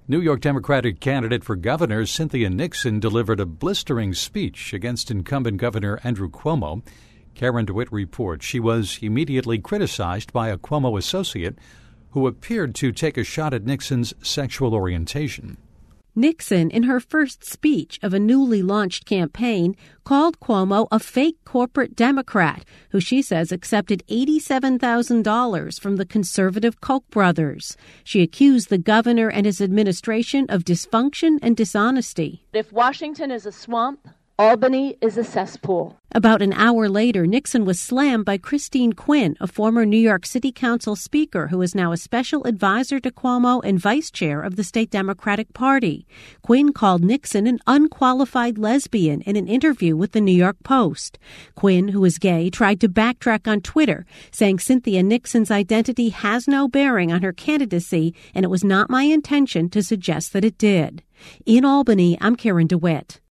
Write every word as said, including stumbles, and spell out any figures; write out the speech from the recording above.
New York Democratic candidate for governor Cynthia Nixon delivered a blistering speech against incumbent Governor Andrew Cuomo. Karen DeWitt reports she was immediately criticized by a Cuomo associate who appeared to take a shot at Nixon's sexual orientation. Nixon, in her first speech of a newly launched campaign, called Cuomo a fake corporate Democrat who she says accepted eighty-seven thousand dollars from the conservative Koch brothers. She accused the governor and his administration of dysfunction and dishonesty. If Washington is a swamp, Albany is a cesspool. About an hour later, Nixon was slammed by Christine Quinn, a former New York City Council speaker who is now a special advisor to Cuomo and vice chair of the state Democratic Party. Quinn called Nixon an unqualified lesbian in an interview with the New York Post. Quinn, who is gay, tried to backtrack on Twitter, saying Cynthia Nixon's identity has no bearing on her candidacy, and it was not my intention to suggest that it did. In Albany, I'm Karen DeWitt.